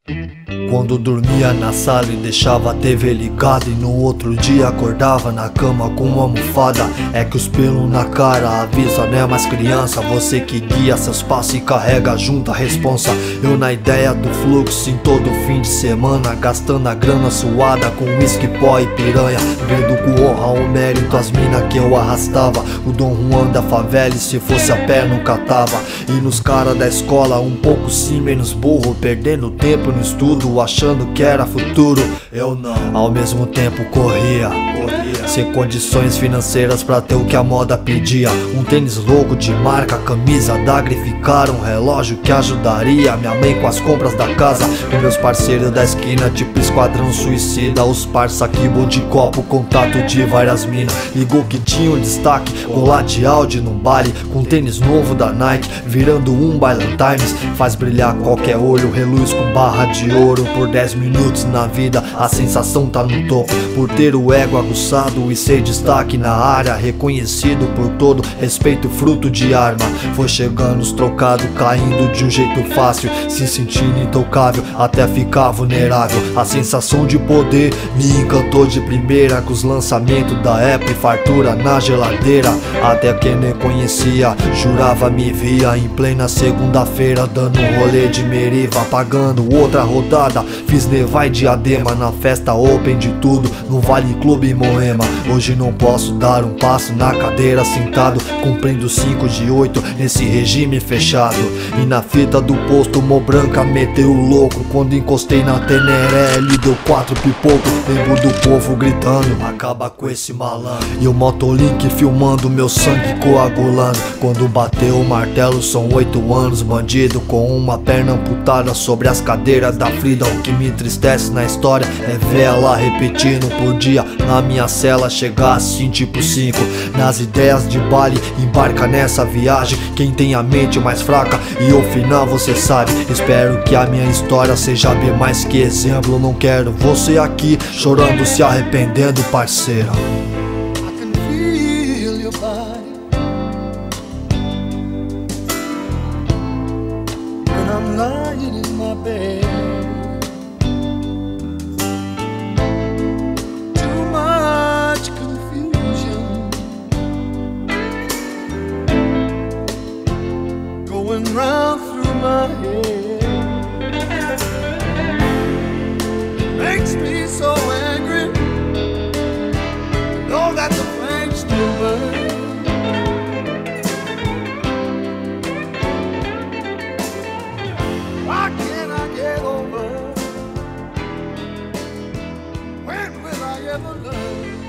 Quando dormia na sala e deixava a TV ligada, e no outro dia acordava na cama com uma almofada. É que os pelos na cara avisa, né, mais criança. Você que guia seus passos e carrega junto a responsa. Eu na ideia do fluxo em todo fim de semana, gastando a grana suada com whisky, pó e piranha, vendo com honra o mérito as mina que eu arrastava. O Dom Juan da favela, e se fosse a pé não catava. E nos cara da escola um pouco sim menos burro, perdendo tempo no estudo, achando que era futuro. Eu não, ao mesmo tempo corria sem condições financeiras pra ter o que a moda pedia. Um tênis louco de marca, camisa da Grificar, um relógio que ajudaria minha mãe com as compras da casa. E meus parceiros da esquina, tipo esquadrão suicida. Os parça que de copo, contato de várias minas. Ligou que tinha um destaque, colar de Audi num baile, com tênis novo da Nike, virando um Bailan Times. Faz brilhar qualquer olho, reluz com barra de ouro. Por 10 minutos na vida a sensação tá no topo, por ter o ego aguçado e ser destaque na área, reconhecido por todo, respeito fruto de arma. Foi chegando os trocados, caindo de um jeito fácil, se sentindo intocável até ficar vulnerável. A sensação de poder me encantou de primeira, com os lançamentos da Apple, fartura na geladeira. Até quem nem conhecia jurava me via em plena segunda-feira, dando um rolê de Meriva, pagando outra rodada. Fiz Nevar e Diadema na festa open de tudo, no Vale Clube Moema. Hoje não posso dar um passo na cadeira sentado, cumprindo 5 de 8 nesse regime fechado. E na fita do posto Mo Branca meteu o louco, quando encostei na Teneré ele deu 4 pipoco. Lembro do povo gritando, acaba com esse malandro. E o Motolink filmando meu sangue coagulando. Quando bateu o martelo são 8 anos bandido, com uma perna amputada sobre as cadeiras da Frida. O que me entristece na história é ver ela repetindo por dia na minha cela, chegar assim tipo 5. Nas ideias de baile, embarca nessa viagem quem tem a mente mais fraca, e o final você sabe. Espero que a minha história seja bem mais que exemplo. Não quero você aqui chorando, se arrependendo, parceira. Round through my head, makes me so angry, know that the flames still burn. Why can't I get over? When will I ever learn?